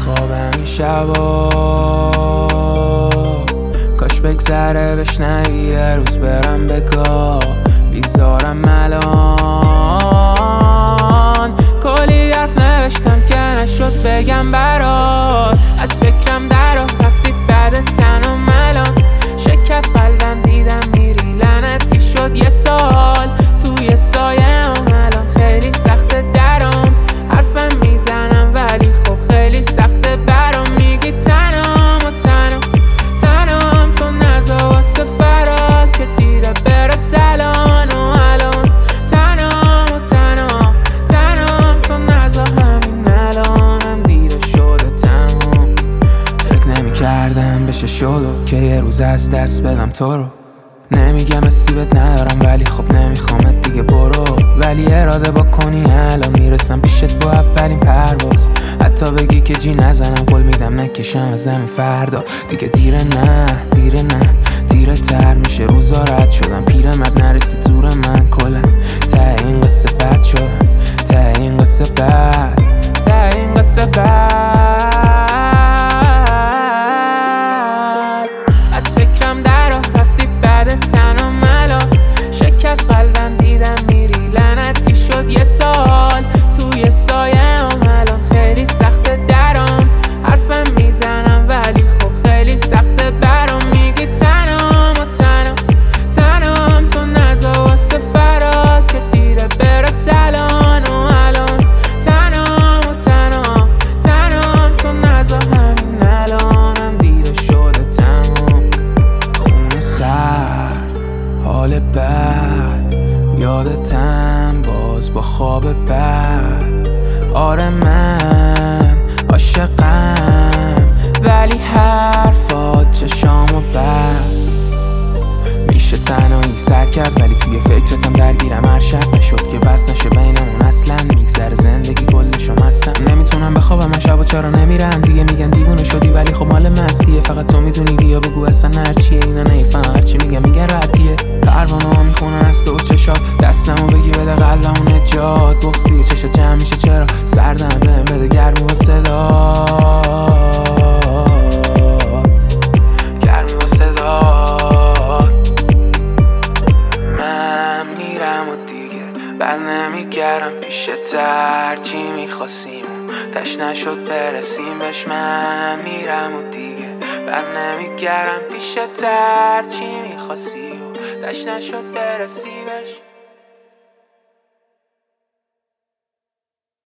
خوابم این شبا، کاش بگذره بشنوی یه روز برم بگاه. بیزارم الان کلی حرف نوشتم که نشد بگم برات. از فکرم در رفتی بعد تنم الان، شکست قلبم دیدم میری لعنتی شد یه سال توی سایه الان. خیلی سخته درام حرفم میزنم ولی خب خیلی سخته برام. میگی تنم و تنم تو نزا واسه فرا که دیره برسه الان و الان. تنم و تنم تو نزا همین الانم دیره شده تمام. فکر نمی کردم بشه شلو که یه روز از دست بدم تو رو. نمیگم اسیبت ندارم ولی خب نمیخوامت دیگه برو. ولی اراده بکنی الان میرسم پیشت با اولین پرواز. حتی بگی که جی نزنم قول میدم نکشم از زمین فردا. دیگه دیره نه دیره تر میشه روزا رد شدم. پیرمرد نرسید زور من کلم ته این قصه بد شدم. ته این قصه بد از فکرم در رفتی بعد تنم الان. شکست قلبم دیدم میری لعنتی شد یه سال توی سایه الان. خیلی سخته درام حرفم میزنم ولی خب خیلی سخته برام. میگی تنم و تنم تو نزا واسه فرا که دیره برسه الان و الان. تنم و تنم تو نزا همین الانم دیره شده تمام. خونه سر حال بد یادتم باز با خواب بد. آره من عاشقم ولی حرفات چشامو بست. میشه تنهایی سر کرد ولی توی فکرتم درگیرم هر شب. نشد که بس نشه بینمون اصلا. میگذره زندگی کلشو مستم. نمیتونم بخوابم من شبا چرا نمیرم دیگه. میگن دیوونه شدی ولی خب مال مستیه. فقط تو میدونی بیا بگو اصلا هرچیه. اینا نیفهم هرچی میگن ردیه. پروانه ها میخونن از تو چشات. دستمو بگی بده قلبمو نجات. بغضی چشات جمع میشه چرا سردم بهم بده گرمی و صدا. من میرم و دیگه بر نمیگرم پیشت هرچی میخواستیم تشنه شد برسیم بهش. من میرم و دیگه بر نمیگرم پیشت هرچی میخواستی تشنه شد برسی بهش.